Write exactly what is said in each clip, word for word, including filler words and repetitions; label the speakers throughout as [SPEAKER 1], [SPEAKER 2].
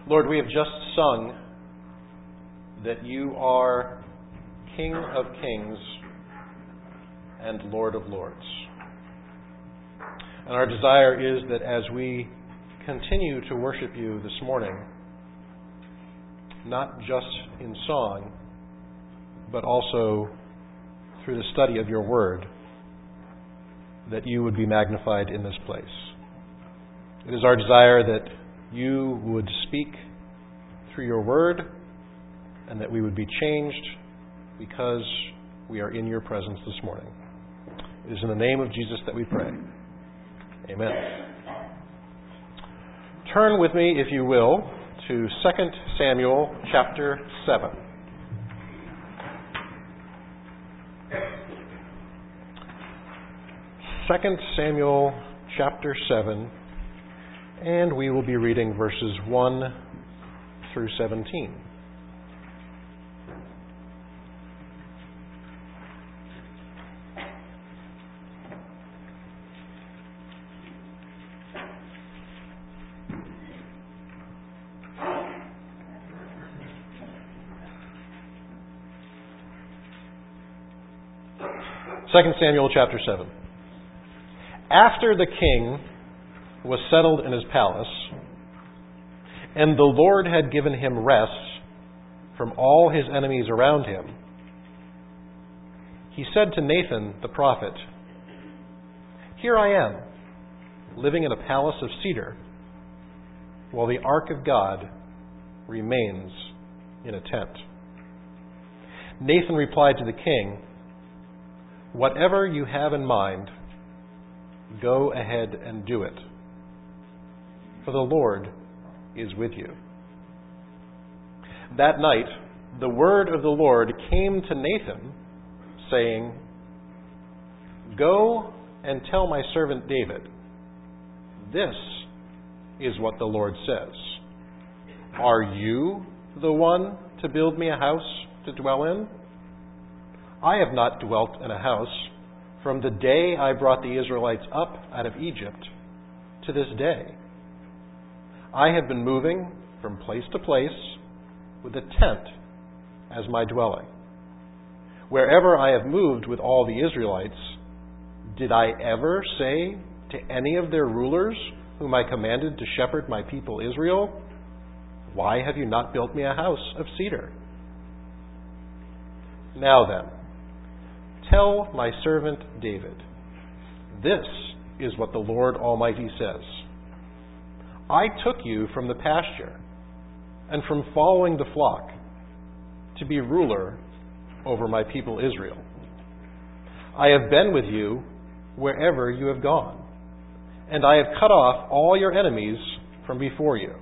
[SPEAKER 1] Lord, we have just sung that you are King of kings and Lord of lords. And our desire is that as we continue to worship you this morning, not just in song, but also through the study of your word, that you would be magnified in this place. It is our desire that you would speak through your word and that we would be changed because we are in your presence this morning. It is in the name of Jesus that we pray. Amen. Turn with me, if you will, to Second Samuel chapter seven. Second Samuel chapter seven, and we will be reading verses one through seventeen. Second Samuel chapter seven. After the king was settled in his palace, and the Lord had given him rest from all his enemies around him, he said to Nathan the prophet, "Here I am, living in a palace of cedar, while the ark of God remains in a tent." Nathan replied to the king, "Whatever you have in mind, go ahead and do it, for the Lord is with you." That night, the word of the Lord came to Nathan, saying, "Go and tell my servant David, this is what the Lord says. Are you the one to build me a house to dwell in? I have not dwelt in a house from the day I brought the Israelites up out of Egypt to this day. I have been moving from place to place with a tent as my dwelling. Wherever I have moved with all the Israelites, did I ever say to any of their rulers whom I commanded to shepherd my people Israel, 'Why have you not built me a house of cedar?' Now then, tell my servant David, this is what the Lord Almighty says. I took you from the pasture and from following the flock to be ruler over my people Israel. I have been with you wherever you have gone, and I have cut off all your enemies from before you.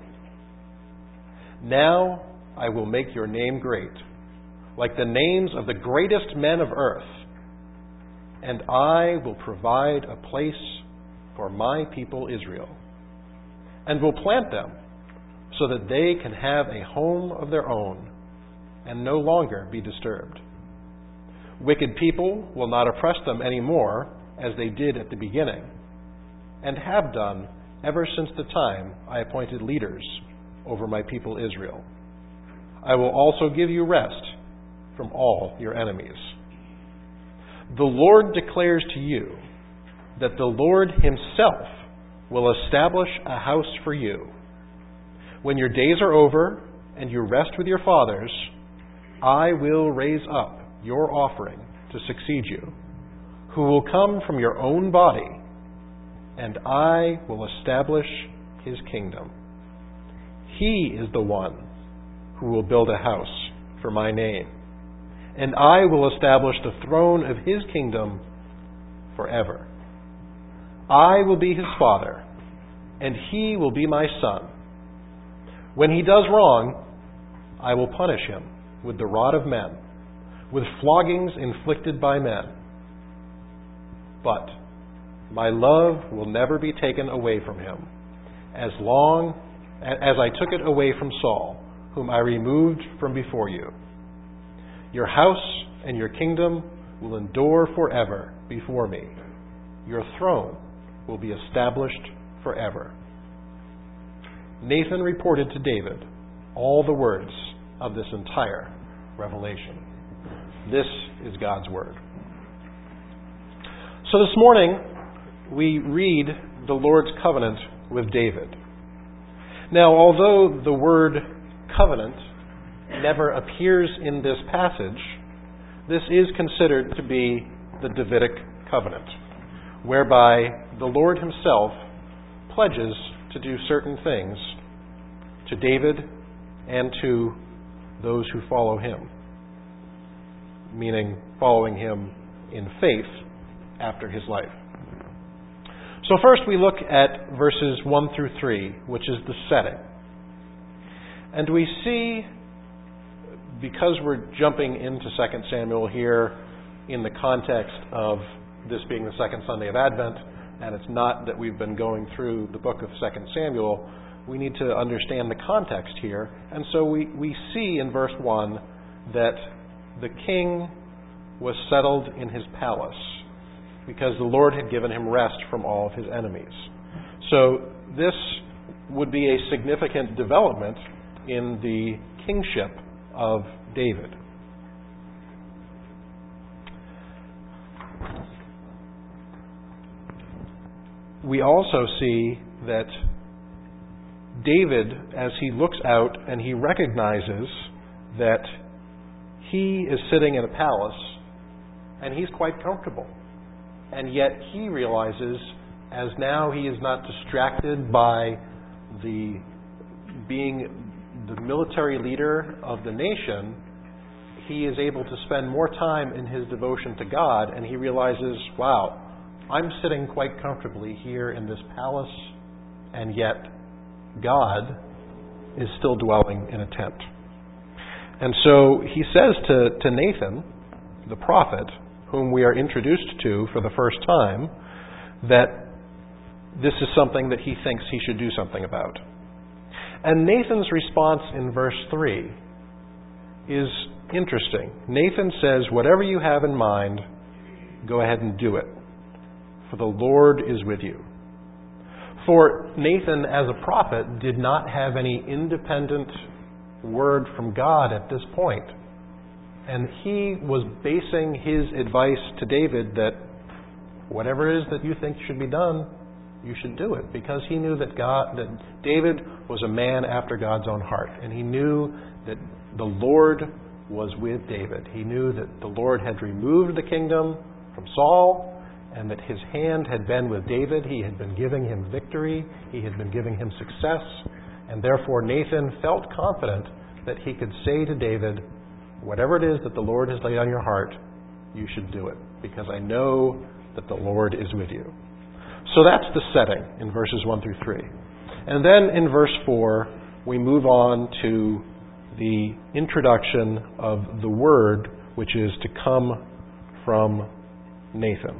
[SPEAKER 1] Now I will make your name great, like the names of the greatest men of earth, and I will provide a place for my people Israel, and will plant them so that they can have a home of their own and no longer be disturbed. Wicked people will not oppress them anymore as they did at the beginning, and have done ever since the time I appointed leaders over my people Israel. I will also give you rest from all your enemies. The Lord declares to you that the Lord himself will establish a house for you. When your days are over and you rest with your fathers, I will raise up your offering to succeed you, who will come from your own body, and I will establish his kingdom. He is the one who will build a house for my name, and I will establish the throne of his kingdom forever. I will be his father, and he will be my son. When he does wrong, I will punish him with the rod of men, with floggings inflicted by men. But my love will never be taken away from him, as long as I took it away from Saul, whom I removed from before you. Your house and your kingdom will endure forever before me. Your throne will be established forever." Nathan reported to David all the words of this entire revelation. This is God's Word. So this morning, we read the Lord's covenant with David. Now, although the word covenant never appears in this passage, this is considered to be the Davidic covenant, whereby the Lord himself pledges to do certain things to David and to those who follow him, meaning following him in faith after his life. So first we look at verses one through three, which is the setting. And we see, because we're jumping into Second Samuel here in the context of this being the second Sunday of Advent, and it's not that we've been going through the book of Second Samuel, we need to understand the context here. And so we, we see in verse one that the king was settled in his palace because the Lord had given him rest from all of his enemies. So this would be a significant development in the kingship of David. We also see that David, as he looks out and he recognizes that he is sitting in a palace and he's quite comfortable. And yet he realizes, as now he is not distracted by the being the military leader of the nation, he is able to spend more time in his devotion to God, and he realizes, wow, I'm sitting quite comfortably here in this palace, and yet God is still dwelling in a tent. And so he says to, to Nathan, the prophet, whom we are introduced to for the first time, that this is something that he thinks he should do something about. And Nathan's response in verse three is interesting. Nathan says, whatever you have in mind, go ahead and do it, for the Lord is with you. For Nathan, as a prophet, did not have any independent word from God at this point. And he was basing his advice to David that whatever it is that you think should be done, you should do it, because he knew that God, that David was a man after God's own heart, and he knew that the Lord was with David. He knew that the Lord had removed the kingdom from Saul, and that his hand had been with David. He had been giving him victory. He had been giving him success, and therefore Nathan felt confident that he could say to David, whatever it is that the Lord has laid on your heart, you should do it, because I know that the Lord is with you. So that's the setting in verses one through three. And then in verse four, we move on to the introduction of the word which is to come from Nathan.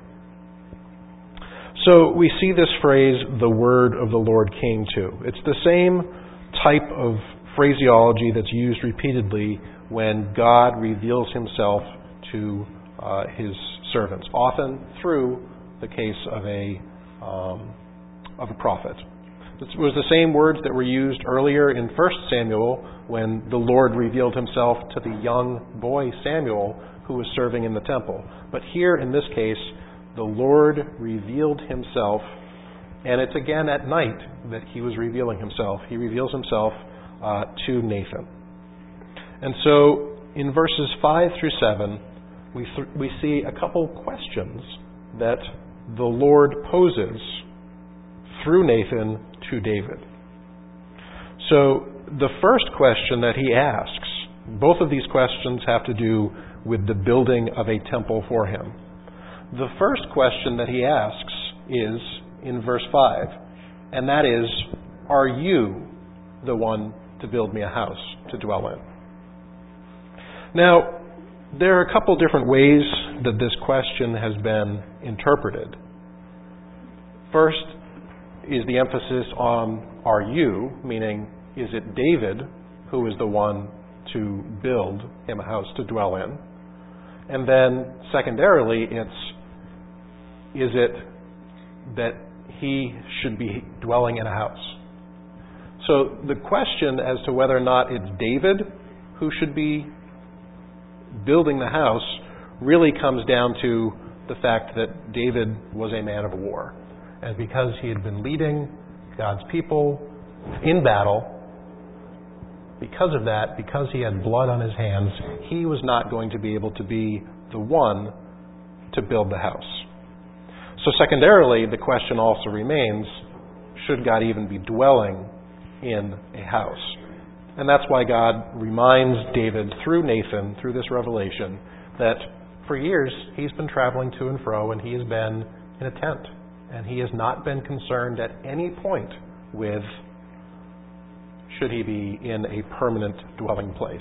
[SPEAKER 1] So we see this phrase, the word of the Lord came to. It's the same type of phraseology that's used repeatedly when God reveals himself to uh, his servants, often through the case of a um, of a prophet. It was the same words that were used earlier in First Samuel when the Lord revealed himself to the young boy Samuel who was serving in the temple. But here in this case, the Lord revealed himself, and it's again at night that he was revealing himself. He reveals himself uh, to Nathan. And so in verses five through seven, we th- we see a couple questions that the Lord poses through Nathan to David. So the first question that he asks, both of these questions have to do with the building of a temple for him. The first question that he asks is in verse five, and that is, are you the one to build me a house to dwell in? Now, there are a couple different ways that this question has been interpreted. First is the emphasis on are you, meaning is it David who is the one to build him a house to dwell in? And then secondarily, it's is it that he should be dwelling in a house? So the question as to whether or not it's David who should be building the house really comes down to the fact that David was a man of war. And because he had been leading God's people in battle, because of that, because he had blood on his hands, he was not going to be able to be the one to build the house. So secondarily, the question also remains, should God even be dwelling in a house? And that's why God reminds David through Nathan, through this revelation, that for years he's been traveling to and fro and he has been in a tent. And he has not been concerned at any point with should he be in a permanent dwelling place.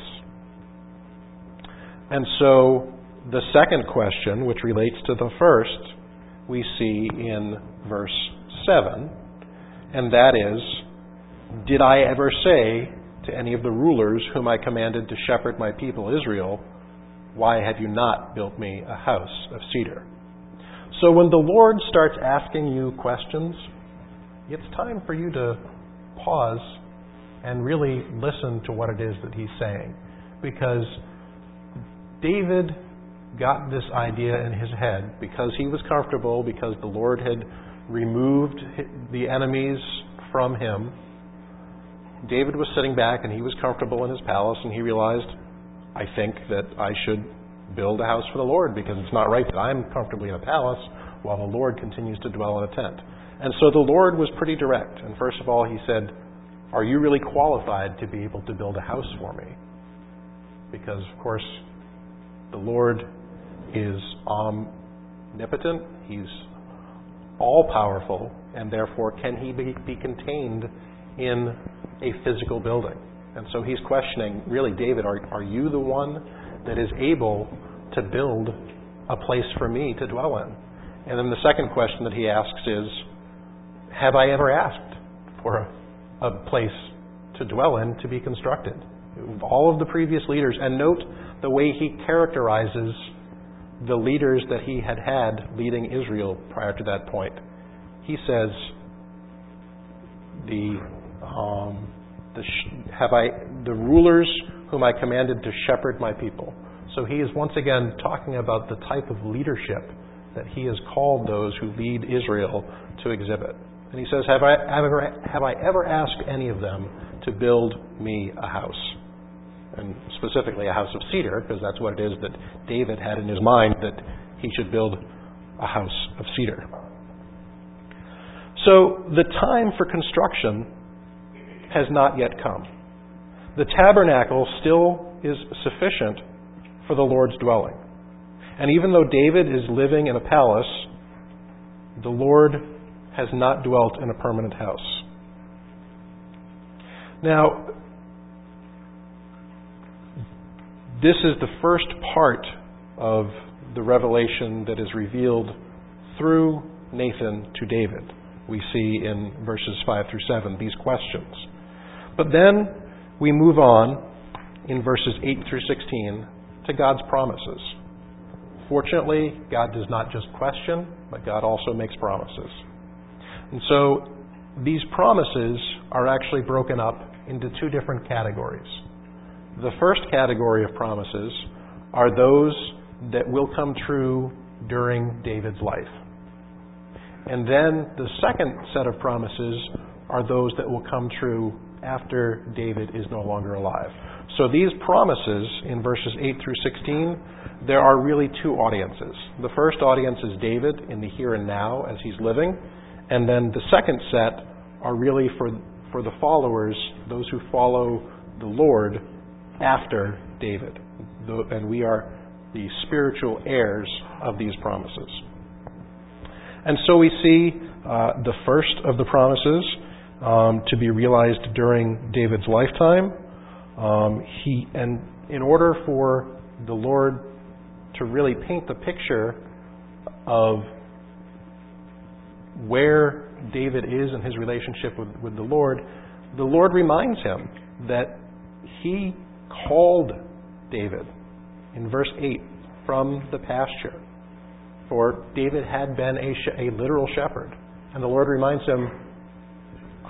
[SPEAKER 1] And so the second question, which relates to the first, we see in verse seven, and that is, did I ever say to any of the rulers whom I commanded to shepherd my people Israel, why have you not built me a house of cedar? So when the Lord starts asking you questions, it's time for you to pause and really listen to what it is that he's saying. Because David got this idea in his head because he was comfortable, because the Lord had removed the enemies from him. David was sitting back and he was comfortable in his palace, and he realized, I think that I should build a house for the Lord, because it's not right that I'm comfortably in a palace while the Lord continues to dwell in a tent. And so the Lord was pretty direct. And first of all, he said, are you really qualified to be able to build a house for me? Because, of course, the Lord is omnipotent. He's all-powerful. And therefore, can he be, be contained in a physical building? And so he's questioning, really, David, are, are you the one that is able to build a place for me to dwell in? And then the second question that he asks is, have I ever asked for a, a place to dwell in to be constructed? All of the previous leaders, and note the way he characterizes the leaders that he had had leading Israel prior to that point. He says, the um, the have I the rulers whom I commanded to shepherd my people. So he is once again talking about the type of leadership that he has called those who lead Israel to exhibit. And he says, have I ever, have I ever asked any of them to build me a house? And specifically a house of cedar, because that's what it is that David had in his mind, that he should build a house of cedar. So the time for construction has not yet come. The tabernacle still is sufficient for the Lord's dwelling. And even though David is living in a palace, the Lord has not dwelt in a permanent house. Now, this is the first part of the revelation that is revealed through Nathan to David. We see in verses five through seven these questions. But then we move on in verses eight through sixteen to God's promises. Fortunately, God does not just question, but God also makes promises. And so these promises are actually broken up into two different categories. The first category of promises are those that will come true during David's life. And then the second set of promises are those that will come true after David is no longer alive. So these promises in verses eight through sixteen, there are really two audiences. The first audience is David in the here and now as he's living. And then the second set are really for, for the followers, those who follow the Lord after David. And we are the spiritual heirs of these promises. And so we see uh, the first of the promises um, to be realized during David's lifetime. Um, he and in order for the Lord to really paint the picture of where David is in his relationship with, with the Lord, the Lord reminds him that he called David in verse eight from the pasture. For David had been a, sh- a literal shepherd. And the Lord reminds him,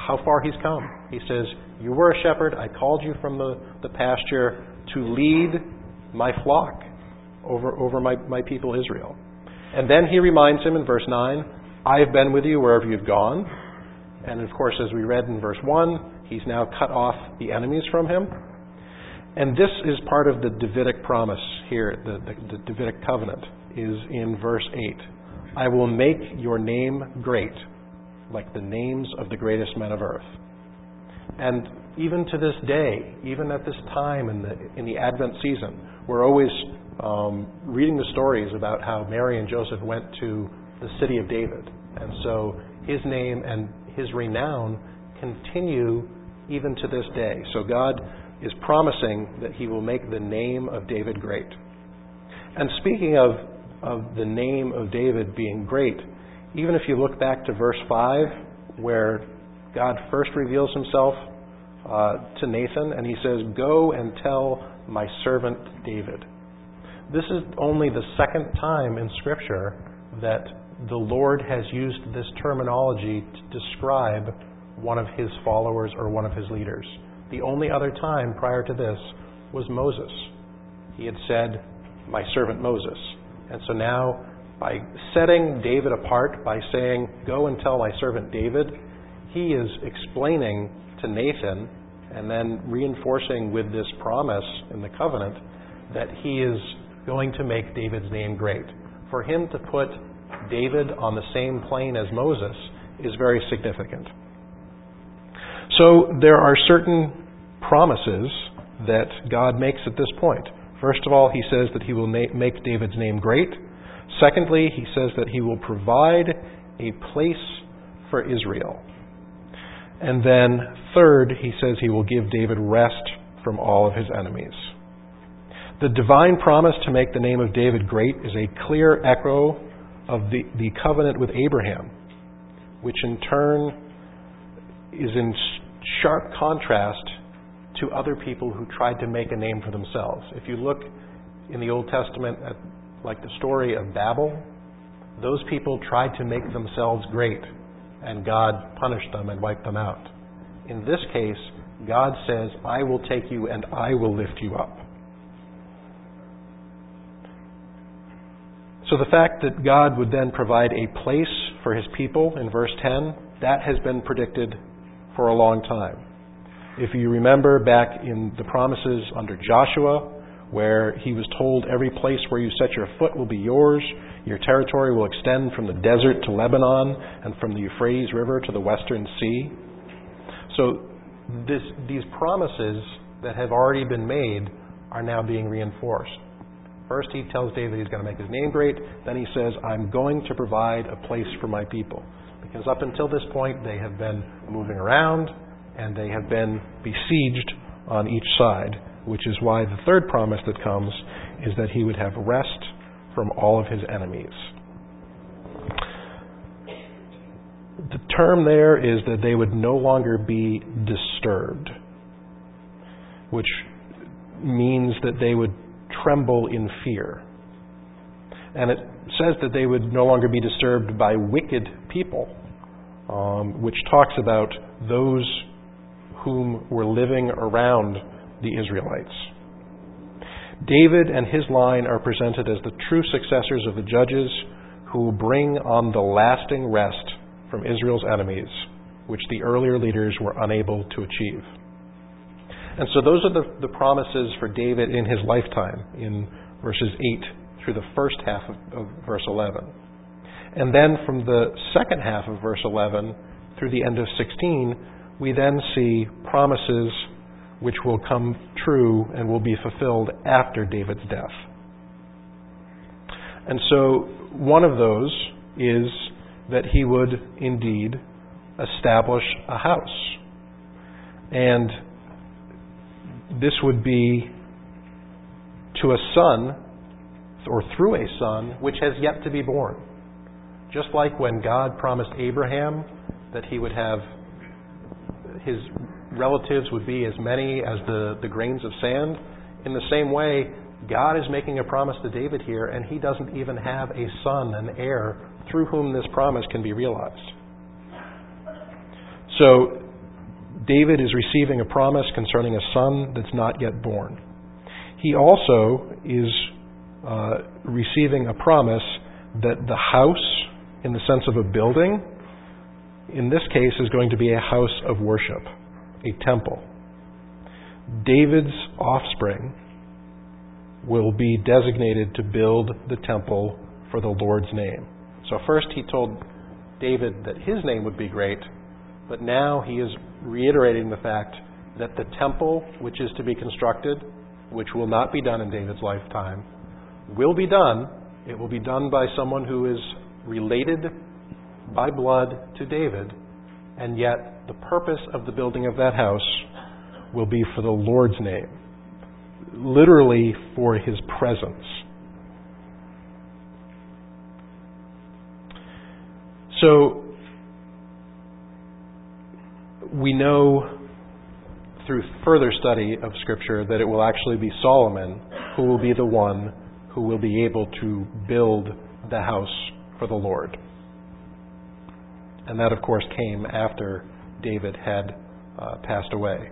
[SPEAKER 1] how far he's come. He says, you were a shepherd. I called you from the, the pasture to lead my flock over, over my, my people Israel. And then he reminds him in verse nine, I have been with you wherever you've gone. And of course, as we read in verse one, he's now cut off the enemies from him. And this is part of the Davidic promise here, the, the, the Davidic covenant, is in verse eight. I will make your name great, like the names of the greatest men of earth. And even to this day, even at this time in the in the Advent season, we're always um, reading the stories about how Mary and Joseph went to the city of David. And so his name and his renown continue even to this day. So God is promising that he will make the name of David great. And speaking of, of the name of David being great, even if you look back to verse five, where God first reveals himself uh, to Nathan, and he says, go and tell my servant David. This is only the second time in Scripture that the Lord has used this terminology to describe one of his followers or one of his leaders. The only other time prior to this was Moses. He had said, my servant Moses. And so now, by setting David apart, by saying, go and tell my servant David, he is explaining to Nathan and then reinforcing with this promise in the covenant that he is going to make David's name great. For him to put David on the same plane as Moses is very significant. So there are certain promises that God makes at this point. First of all, he says that he will na- make David's name great. Secondly, he says that he will provide a place for Israel. And then third, he says he will give David rest from all of his enemies. The divine promise to make the name of David great is a clear echo of the, the covenant with Abraham, which in turn is in sharp contrast to other people who tried to make a name for themselves. If you look in the Old Testament at like the story of Babel, those people tried to make themselves great, and God punished them and wiped them out. In this case, God says, I will take you and I will lift you up. So the fact that God would then provide a place for his people in verse ten, that has been predicted for a long time. If you remember back in the promises under Joshua, where he was told every place where you set your foot will be yours, your territory will extend from the desert to Lebanon and from the Euphrates River to the western sea. So this, these promises that have already been made are now being reinforced. First he tells David he's going to make his name great. Then he says, I'm going to provide a place for my people. Because up until this point they have been moving around and they have been besieged on each side, which is why the third promise that comes is that he would have rest from all of his enemies. The term there is that they would no longer be disturbed, which means that they would tremble in fear. And it says that they would no longer be disturbed by wicked people, um, which talks about those whom were living around the Israelites. David and his line are presented as the true successors of the judges who will bring on the lasting rest from Israel's enemies, which the earlier leaders were unable to achieve. And so those are the, the promises for David in his lifetime in verses eight through the first half of, of verse eleven. And then from the second half of verse eleven through the end of sixteen, we then see promises which will come true and will be fulfilled after David's death. And so one of those is that he would indeed establish a house. And this would be to a son, or through a son, which has yet to be born. Just like when God promised Abraham that he would have his relatives would be as many as the, the grains of sand, in the same way, God is making a promise to David here, and he doesn't even have a son, an heir, through whom this promise can be realized. So David is receiving a promise concerning a son that's not yet born. He also is uh, receiving a promise that the house, in the sense of a building, in this case is going to be a house of worship, a temple. David's offspring will be designated to build the temple for the Lord's name. So first he told David that his name would be great, but now he is reiterating the fact that the temple which is to be constructed, which will not be done in David's lifetime, will be done. It will be done by someone who is related by blood to David, and yet the purpose of the building of that house will be for the Lord's name, literally for his presence. So we know through further study of Scripture that it will actually be Solomon who will be the one who will be able to build the house for the Lord. And that, of course, came after David had uh, passed away.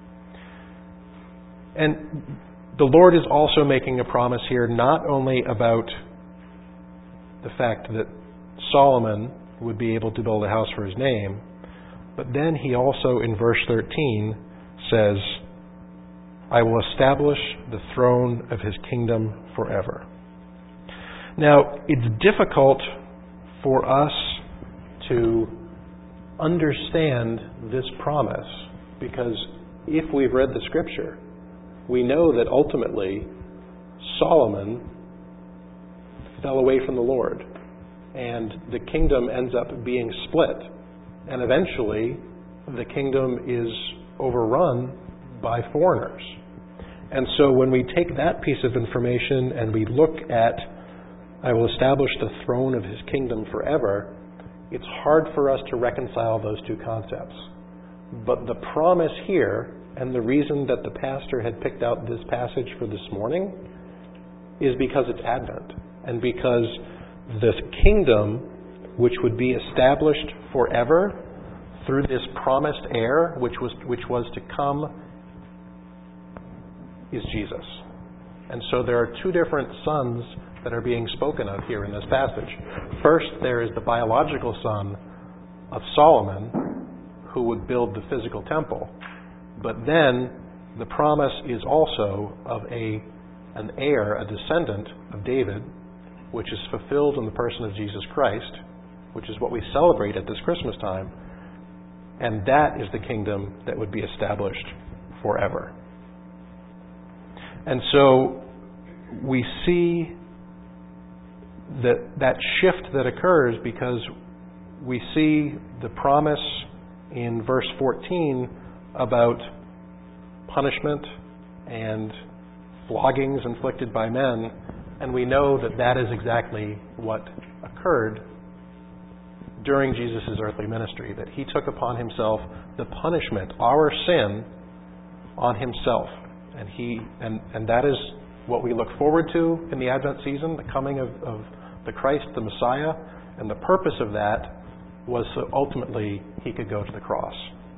[SPEAKER 1] And the Lord is also making a promise here not only about the fact that Solomon would be able to build a house for his name, but then he also, in verse thirteen, says, I will establish the throne of his kingdom forever. Now, it's difficult for us to understand this promise because if we've read the Scripture, we know that ultimately Solomon fell away from the Lord and the kingdom ends up being split. And eventually the kingdom is overrun by foreigners. And so when we take that piece of information and we look at, I will establish the throne of his kingdom forever, it's hard for us to reconcile those two concepts. But the promise here, and the reason that the pastor had picked out this passage for this morning, is because it's Advent. And because this kingdom, which would be established forever through this promised heir, which was which was to come, is Jesus. And so there are two different sons that are being spoken of here in this passage. First, there is the biological son of Solomon, who would build the physical temple. But then the promise is also of a an heir, a descendant of David, which is fulfilled in the person of Jesus Christ, which is what we celebrate at this Christmas time. And that is the kingdom that would be established forever. And so we see that that shift that occurs because we see the promise in verse fourteen about punishment and floggings inflicted by men, and we know that that is exactly what occurred during Jesus' earthly ministry, that he took upon himself the punishment, our sin, on himself. And he and, and that is what we look forward to in the Advent season, the coming of, of the Christ, the Messiah. And the purpose of that was so ultimately he could go to the cross.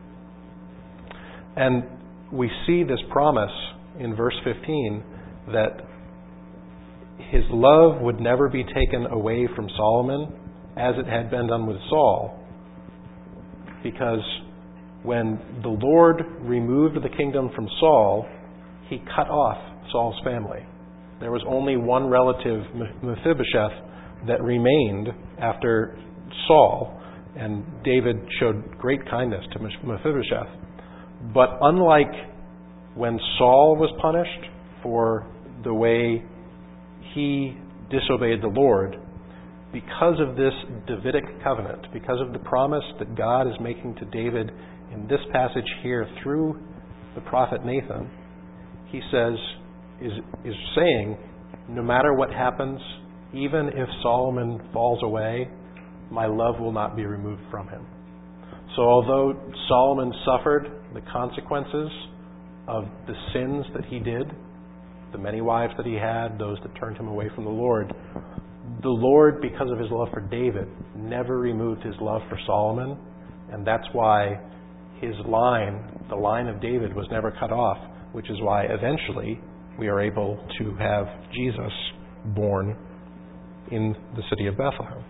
[SPEAKER 1] And we see this promise in verse fifteen that his love would never be taken away from Solomon as it had been done with Saul, because when the Lord removed the kingdom from Saul, he cut off Saul's family. There was only one relative, Mephibosheth, that remained after Saul, and David showed great kindness to Mephibosheth. But unlike when Saul was punished for the way he disobeyed the Lord, because of this Davidic covenant, because of the promise that God is making to David in this passage here through the prophet Nathan, he says, is, is saying, no matter what happens, even if Solomon falls away, my love will not be removed from him. So although Solomon suffered the consequences of the sins that he did, the many wives that he had, those that turned him away from the Lord, the Lord, because of his love for David, never removed his love for Solomon, and that's why his line, the line of David, was never cut off, which is why eventually we are able to have Jesus born in the city of Bethlehem.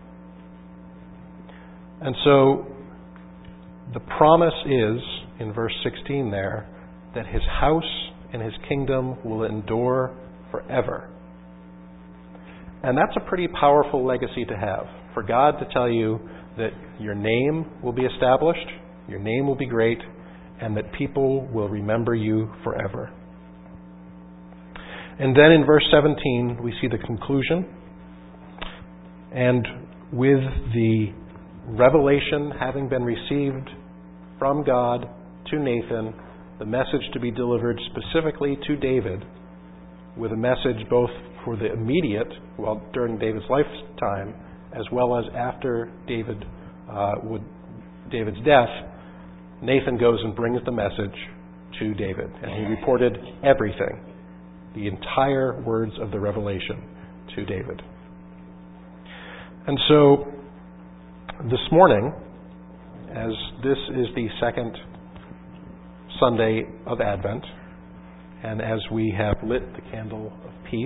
[SPEAKER 1] And so the promise is, in verse sixteen there, that his house and his kingdom will endure forever. And that's a pretty powerful legacy to have, for God to tell you that your name will be established, your name will be great, and that people will remember you forever. And then in verse seventeen, we see the conclusion. And with the revelation having been received from God to Nathan, the message to be delivered specifically to David, with a message both for the immediate, well, during David's lifetime, as well as after David uh, would David's death, Nathan goes and brings the message to David, and he reported everything, the entire words of the revelation to David. And so, this morning, as this is the second Sunday of Advent, and as we have lit the candle of peace,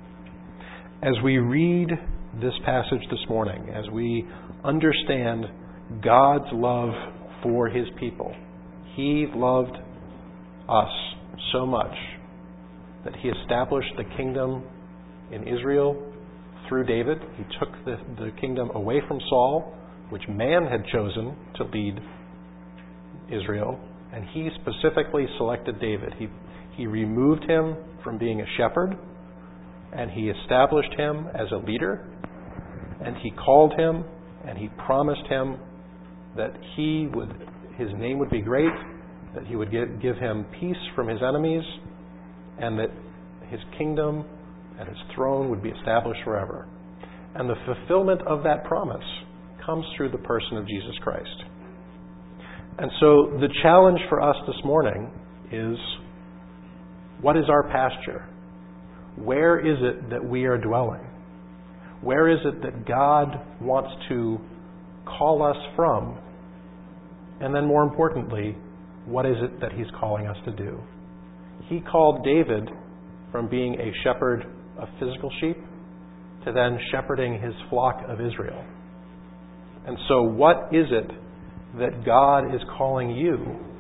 [SPEAKER 1] as we read this passage this morning, as we understand God's love for his people, he loved us so much that he established the kingdom in Israel through David. He took the, the kingdom away from Saul, which man had chosen to lead Israel, and he specifically selected David. He, he removed him from being a shepherd, and he established him as a leader, and he called him, and he promised him that he would, his name would be great, that he would give, give him peace from his enemies, and that his kingdom and his throne would be established forever. And the fulfillment of that promise comes through the person of Jesus Christ. And so the challenge for us this morning is, what is our pasture? Where is it that we are dwelling? Where is it that God wants to call us from? And then more importantly, what is it that he's calling us to do? He called David from being a shepherd of physical sheep to then shepherding his flock of Israel. And so what is it that God is calling you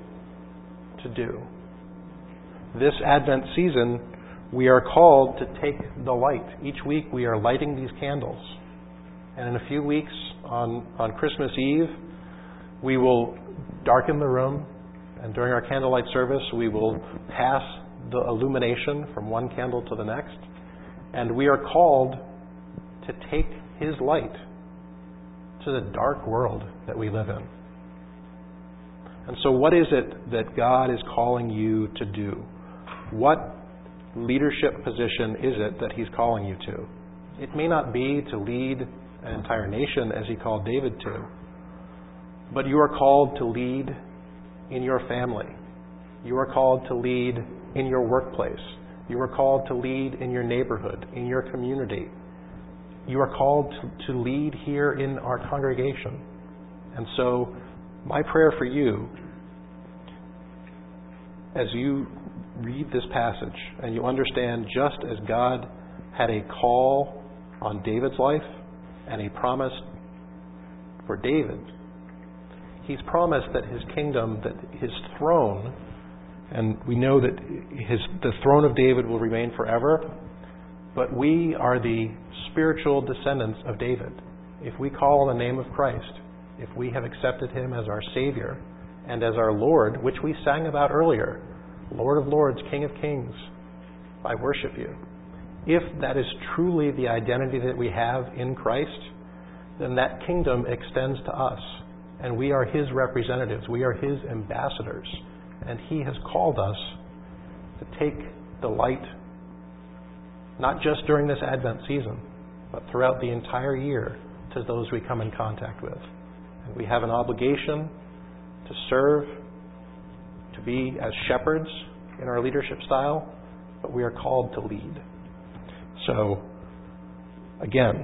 [SPEAKER 1] to do? This Advent season, we are called to take the light. Each week we are lighting these candles. And in a few weeks, on, on Christmas Eve, we will darken the room, and during our candlelight service, we will pass the illumination from one candle to the next. And we are called to take his light to the dark world that we live in. And so what is it that God is calling you to do? What leadership position is it that he's calling you to? It may not be to lead an entire nation as he called David to, but you are called to lead in your family. You are called to lead in your workplace. You are called to lead in your neighborhood, in your community. You are called to, to lead here in our congregation. And so my prayer for you, as you read this passage and you understand, just as God had a call on David's life and a promise for David, he's promised that his kingdom, that his throne, and we know that his the throne of David will remain forever, but we are the spiritual descendants of David. If we call on the name of Christ, if we have accepted him as our Savior and as our Lord, which we sang about earlier, Lord of Lords, King of Kings, I worship you. If that is truly the identity that we have in Christ, then that kingdom extends to us, and we are his representatives. We are his ambassadors, and he has called us to take the light, not just during this Advent season, but throughout the entire year to those we come in contact with. And we have an obligation to serve, to be as shepherds in our leadership style, but we are called to lead. So, again,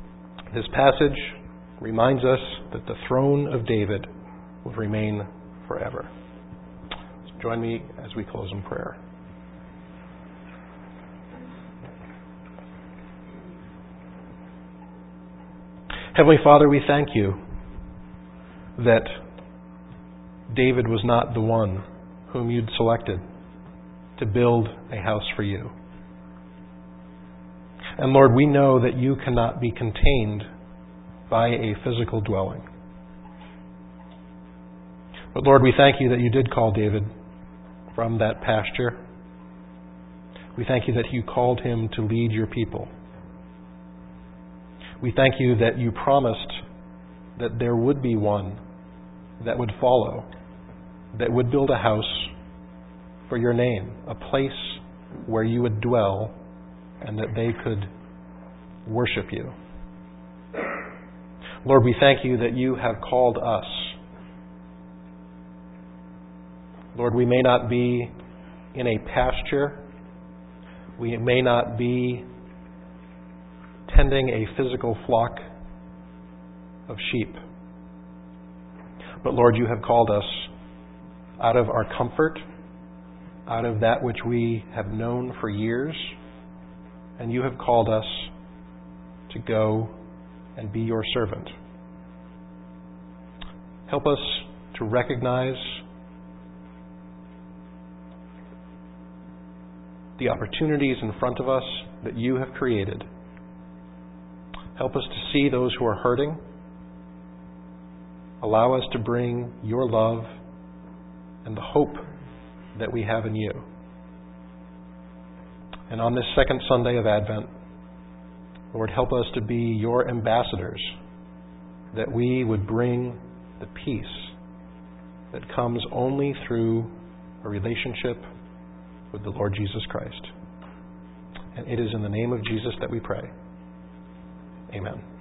[SPEAKER 1] this passage reminds us that the throne of David will remain forever. So join me as we close in prayer. Heavenly Father, we thank you that David was not the one whom you'd selected to build a house for you. And Lord, we know that you cannot be contained by a physical dwelling. But Lord, we thank you that you did call David from that pasture. We thank you that you called him to lead your people. We thank you that you promised that there would be one that would follow, that would build a house for your name, a place where you would dwell and that they could worship you. Lord, we thank you that you have called us. Lord, we may not be in a pasture. We may not be tending a physical flock of sheep. But Lord, you have called us out of our comfort, out of that which we have known for years, and you have called us to go and be your servant. Help us to recognize the opportunities in front of us that you have created. Help us to see those who are hurting. Allow us to bring your love and the hope that we have in you. And on this second Sunday of Advent, Lord, help us to be your ambassadors, that we would bring the peace that comes only through a relationship with the Lord Jesus Christ. And it is in the name of Jesus that we pray. Amen.